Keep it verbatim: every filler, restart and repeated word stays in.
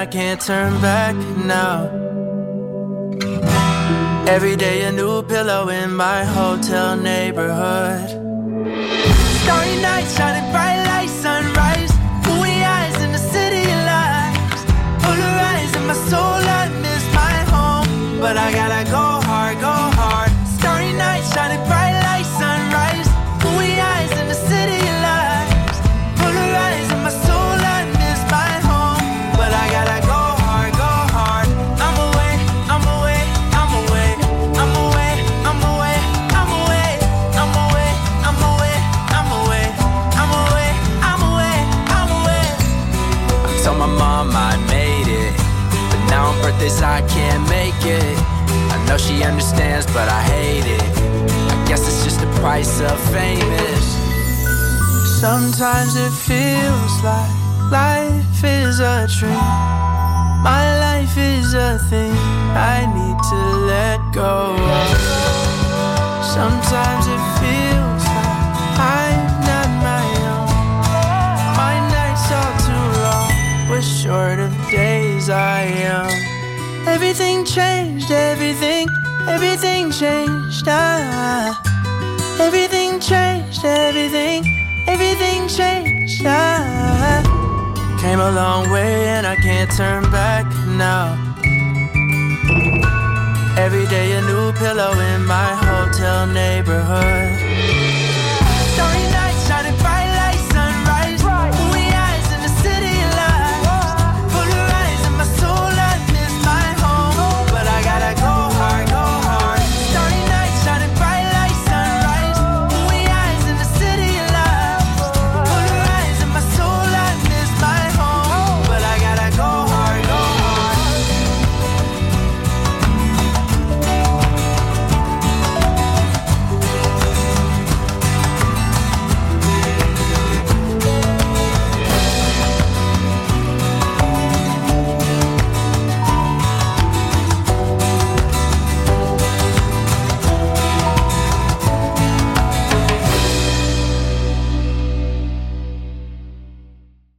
can't turn back now. Every day a new pillow in my hotel neighborhood. Starry nights, shining bright lights, sunrise, moody eyes in the city of lights. Polarizing my soul, I miss my home, but I gotta go hard, go hard. Starry nights, shining bright lights, sunrise, moody eyes in the city of lights. Polarizing my soul, I miss my home, but I gotta go hard, go hard. I'm away, I'm away, I'm away, I'm away, I'm away, I'm away, I'm away, I'm away, I'm away, I'm away, I'm away, I'm away. I told my mom I made it, but now on birthdays I can't make it. I know she understands, but I hate it. I guess it's just the price of famous. Sometimes it feels like life is a dream. My life is a thing I need to let go of. Sometimes it feels like I'm not my own. My nights are too long, we're short of days I am. Everything changed, everything, everything changed, ah. Everything changed, everything, everything changed, ah. Came a long way and I can't turn back now. Every day a new pillow in my hotel neighborhood.